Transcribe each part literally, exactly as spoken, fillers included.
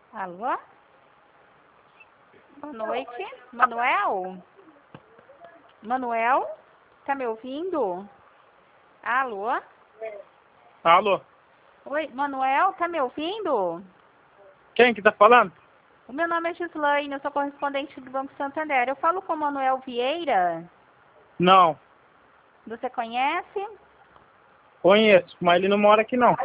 Alô? Boa noite. Manuel? Manuel? Tá me ouvindo? Alô? Alô? Oi, Manuel, tá me ouvindo? Quem que tá falando? O meu nome é Gislaine, eu sou correspondente do Banco Santander. Eu falo com o Manuel Vieira. Não. Você conhece? Conheço, mas ele não mora aqui não.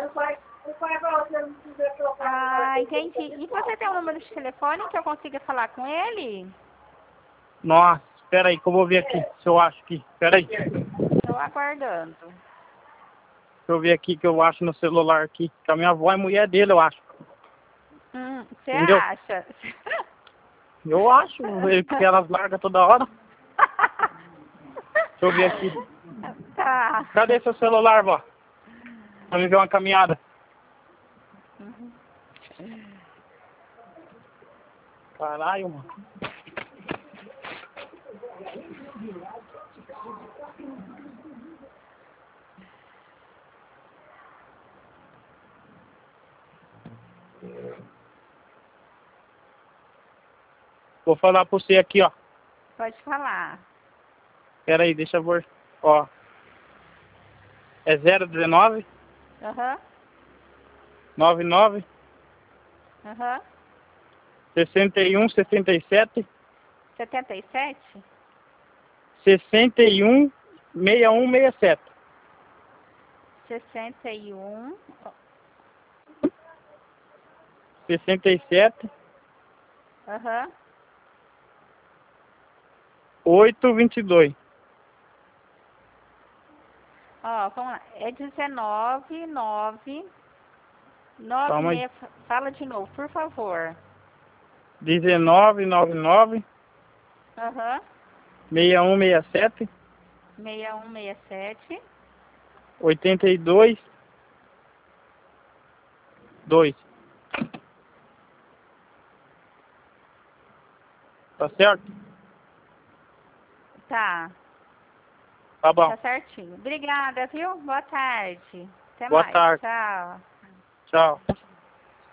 Ah, entendi. E você tem um número de telefone que eu consiga falar com ele? Nossa, espera aí que eu vou ver aqui, se eu acho aqui. Espera aí. Estou aguardando. Deixa eu ver aqui que eu acho no celular aqui. Que a minha avó é mulher dele, eu acho. Hum, você Entendeu? acha? Eu acho, porque elas largam toda hora. Deixa eu ver aqui. Tá. Cadê seu celular, vó? Pra me ver uma caminhada. Uhum. Caralho, mano. Vou falar pra você aqui, ó. Pode falar. Espera aí, deixa eu ver. Ó. É zero dezenove, Aham, noventa e nove, aham. sessenta e um, sessenta e sete, setenta e sete? sessenta e um, sessenta e um, sessenta e sete. sessenta e um. sessenta e sete, Aham. oito, vinte e dois. Ó, vamos lá. É dezenove, nove, nove, Calma aí. meia. Fala de novo, por favor. dezenove, noventa e nove, Aham. sessenta e um, sessenta e sete, sessenta e um, sessenta e sete. oitenta e dois, dois. Tá certo? Tá. Tá bom. Tá certinho. Obrigada, viu? Boa tarde. Até Boa mais. tarde. Tchau. Tchau.